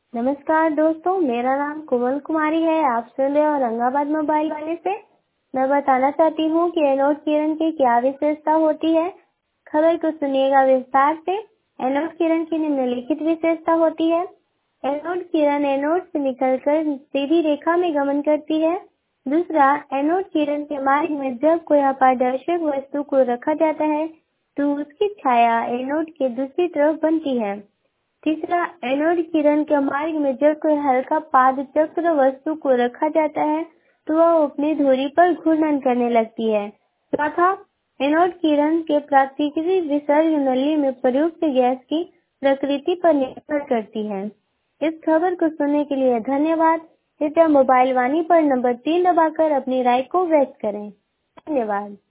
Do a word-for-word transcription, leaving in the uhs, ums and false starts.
नमस्कार दोस्तों, मेरा नाम कोमल कुमारी है। आप सुन रहे हो औरंगाबाद मोबाइल वाले से। मैं बताना चाहती हूँ कि एनोड किरण की क्या विशेषता होती है। खबर को सुनिएगा विस्तार से। एनोड किरण की निम्नलिखित विशेषता होती है। एनोड किरण एनोड से निकलकर सीधी रेखा में गमन करती है। दूसरा, एनोड किरण के मार्ग में जब कोई अपारदर्शक वस्तु को रखा जाता है तो उसकी छाया एनोड के दूसरी तरफ बनती है। तीसरा, एनोड किरण के मार्ग में जब कोई हल्का पादचक्र वस्तु को रखा जाता है तो वह अपनी धुरी पर घूर्णन करने लगती है। चौथा, एनोड किरण के प्राकृतिक विसर्ग नली में प्रयुक्त गैस की प्रकृति पर निर्भर करती है। इस खबर को सुनने के लिए धन्यवाद। कृपया मोबाइल वाणी पर नंबर तीन दबाकर अपनी राय को व्यक्त करें। धन्यवाद।